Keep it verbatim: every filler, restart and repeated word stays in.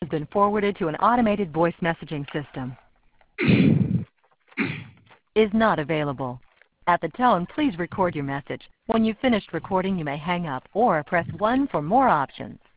been forwarded to an automated voice messaging system. Is not available. At the tone, please record your message. When you've finished recording, you may hang up or press one for more options.